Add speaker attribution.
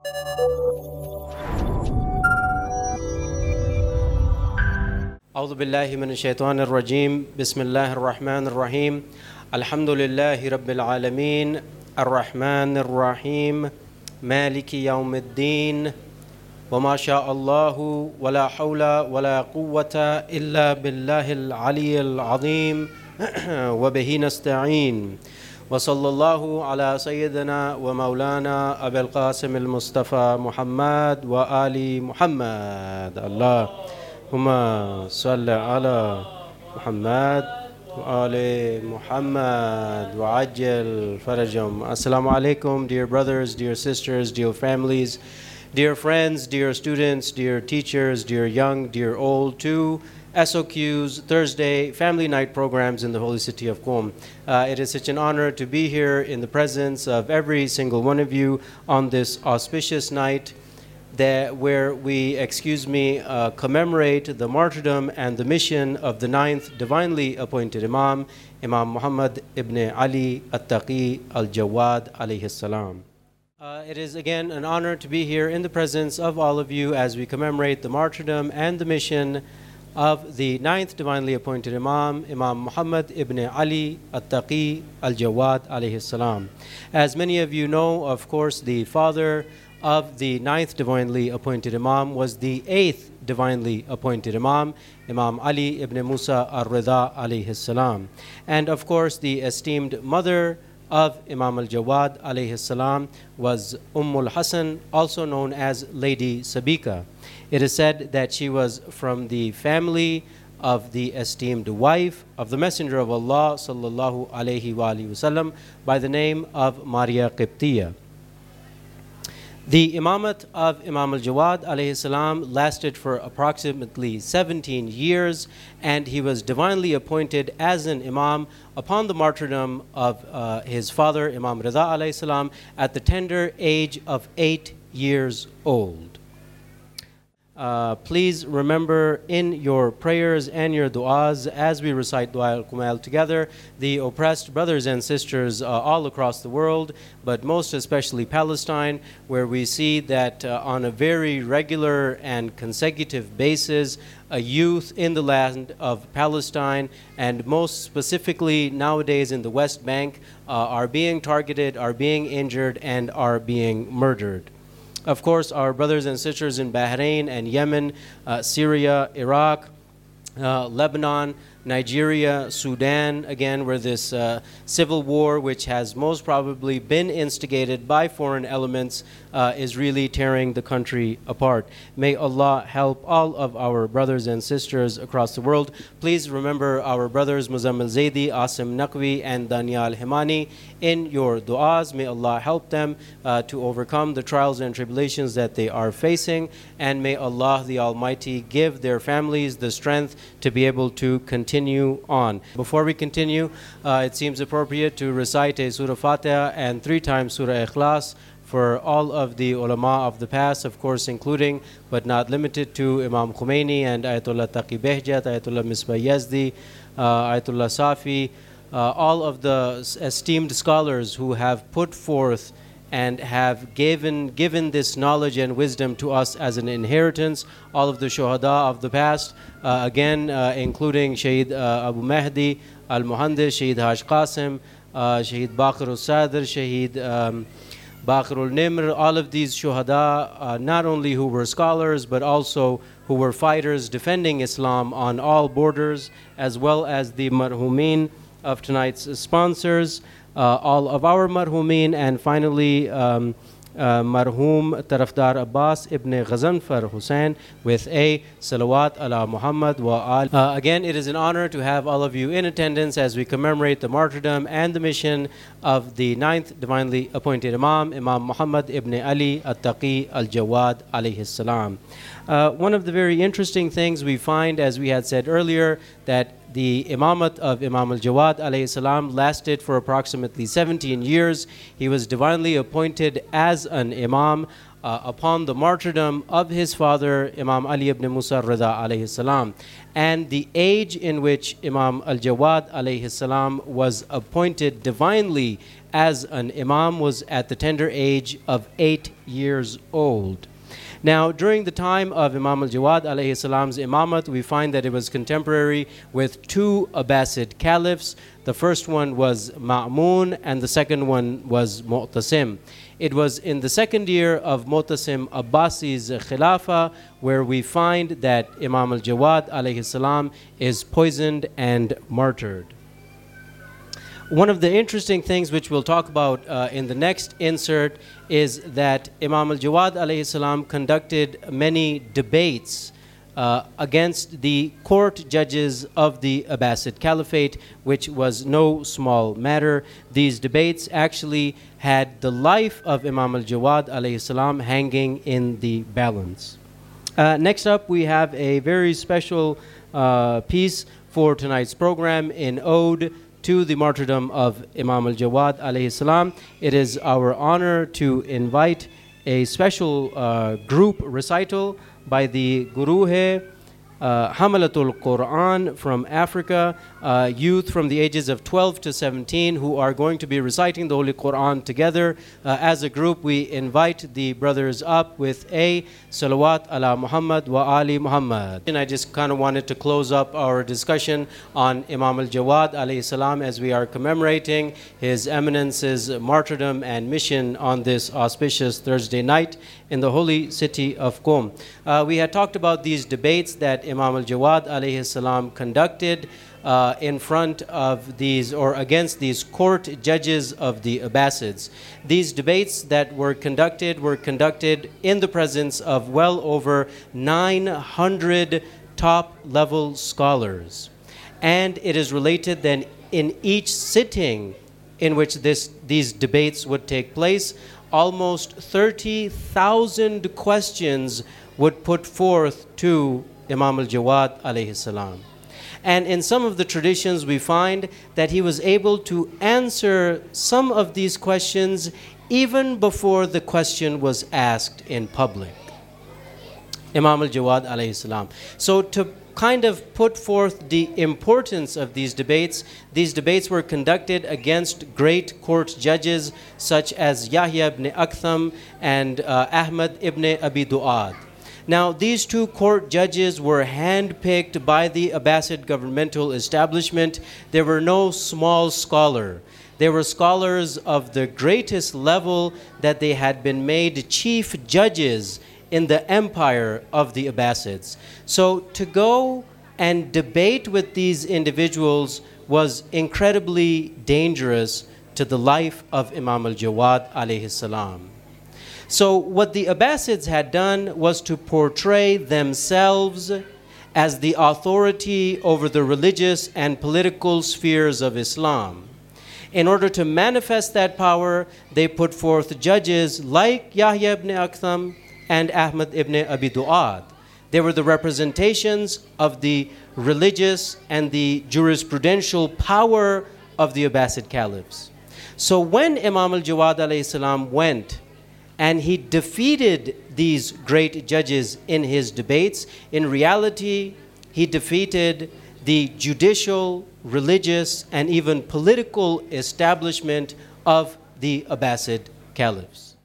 Speaker 1: أعوذ بالله من الشيطان الرجيم بسم الله الرحمن الرحيم الحمد لله رب العالمين الرحمن الرحيم مالك يوم الدين وما شاء الله ولا حول ولا قوة إلا بالله العلي العظيم وبه نستعين وصلى الله على سيدنا ومولانا أبي القاسم المصطفى محمد وآل محمد اللهم صل على محمد وآل محمد وعجل فرجهم. Assalamu alaikum, dear brothers, dear sisters, dear families, dear friends, dear students, dear teachers, dear young, dear old, to SOQ's Thursday Family Night programs in the holy city of Qom. It is such an honor to be here in the presence of every single one of you on this auspicious night where we, commemorate the martyrdom and the mission of the 9th divinely appointed Imam, Imam Muhammad ibn Ali at-Taqi al-Jawad alayhi salam. It is again an honor to be here in the presence of all of you as we commemorate the martyrdom and the mission of the 9th divinely appointed Imam, Imam Muhammad ibn Ali at-Taqi al-Jawad alayhi salam. As many of you know, of course, the father of the 9th divinely appointed Imam was the 8th divinely appointed Imam, Imam Ali ibn Musa al-Rida alayhi salam. And of course, the esteemed mother of Imam al-Jawad alayhi salam was al-Hasan, also known as Lady Sabika. It is said that she was from the family of the esteemed wife of the Messenger of Allah sallallahu alayhi wa sallam by the name of Maria Qibtiyya. The imamat of Imam al-Jawad alayhi salam lasted for approximately 17 years, and he was divinely appointed as an imam upon the martyrdom of his father, Imam Rida alayhi salam, at the tender age of 8 years old. Please remember in your prayers and your du'as as we recite Dua al-Kumail together, the oppressed brothers and sisters all across the world, but most especially Palestine, where we see that on a very regular and consecutive basis, a youth in the land of Palestine, and most specifically nowadays in the West Bank, are being targeted, are being injured, and are being murdered. Of course, our brothers and sisters in Bahrain and Yemen, Syria, Iraq, Lebanon, Nigeria, Sudan, again, where this civil war, which has most probably been instigated by foreign elements, is really tearing the country apart. May Allah help all of our brothers and sisters across the world. Please remember our brothers Muzammil Zaidi, Asim Naqvi, and Daniel Himani in your du'as. May Allah help them to overcome the trials and tribulations that they are facing, and may Allah the Almighty give their families the strength to be able to continue on. Before we continue, it seems appropriate to recite a Surah Fatiha and 3 times Surah Ikhlas for all of the ulama of the past, of course, including but not limited to Imam Khomeini and Ayatollah Taqi Behjat, Ayatollah Misbah Yazdi, Ayatollah Safi, all of the esteemed scholars who have put forth and have given this knowledge and wisdom to us as an inheritance, all of the shuhada of the past, including Shaheed Abu Mahdi al-Muhandis, Shaheed Haj Qasim, Shaheed Baqir al-Sadr, Shaheed Baqir al-Nimr, all of these shuhada, not only who were scholars, but also who were fighters defending Islam on all borders, as well as the marhumin of tonight's sponsors, all of our marhumin, and finally marhum Tarafdar Abbas ibn Ghazanfar Hussain with a salawat ala Muhammad wa al. Again, it is an honor to have all of you in attendance as we commemorate the martyrdom and the mission of the 9th divinely appointed Imam, Imam Muhammad ibn Ali at-Taqi al-Jawad alayhi salam. One of the very interesting things we find, as we had said earlier, that the imamat of Imam al-Jawad alayhi salam lasted for approximately 17 years. He was divinely appointed as an imam upon the martyrdom of his father, Imam Ali ibn Musa Rida alayhi salam. And the age in which Imam al-Jawad alayhi salam was appointed divinely as an imam was at the tender age of 8 years old. Now, during the time of Imam al-Jawad alayhi salam's imamat, we find that it was contemporary with two Abbasid caliphs. The first one was Ma'mun and the second one was Mu'tasim. It was in the second year of Mu'tasim Abbasi's Khilafah where we find that Imam al-Jawad alayhi salam is poisoned and martyred. One of the interesting things which we'll talk about in the next insert is that Imam al-Jawad alayhi salam conducted many debates against the court judges of the Abbasid Caliphate, which was no small matter. These debates actually had the life of Imam al-Jawad alayhi salam hanging in the balance. Next up, we have a very special piece for tonight's program in ode to the martyrdom of Imam al-Jawad alayhi salam. It is our honor to invite a special group recital by the Guruhe Hamalatul Quran from Africa, youth from the ages of 12 to 17 who are going to be reciting the Holy Quran together. As a group, we invite the brothers up with a Salawat ala Muhammad wa Ali Muhammad. And I just kind of wanted to close up our discussion on Imam al-Jawad alayhi salam as we are commemorating His Eminence's martyrdom and mission on this auspicious Thursday night in the holy city of Qom. We had talked about these debates that Imam al-Jawad alayhi salam conducted in front of these or against these court judges of the Abbasids. These debates that were conducted in the presence of well over 900 top-level scholars. And it is related then in each sitting in which these debates would take place, almost 30,000 questions would put forth to Imam al-Jawad alayhi salam. And in some of the traditions we find that he was able to answer some of these questions even before the question was asked in public. Imam al-Jawad alayhi salam. So to kind of put forth the importance of these debates were conducted against great court judges such as Yahya ibn Aktham and Ahmad ibn Abi Du'ad. Now, these two court judges were handpicked by the Abbasid governmental establishment. They were no small scholar. They were scholars of the greatest level that they had been made chief judges in the empire of the Abbasids. So to go and debate with these individuals was incredibly dangerous to the life of Imam al-Jawad alayhi salam. So what the Abbasids had done was to portray themselves as the authority over the religious and political spheres of Islam. In order to manifest that power, they put forth judges like Yahya ibn Aktham and Ahmad ibn Abi Du'ad. They were the representations of the religious and the jurisprudential power of the Abbasid caliphs. So when Imam al-Jawad alayhi salam went and he defeated these great judges in his debates, in reality, he defeated the judicial, religious, and even political establishment of the Abbasid caliphs.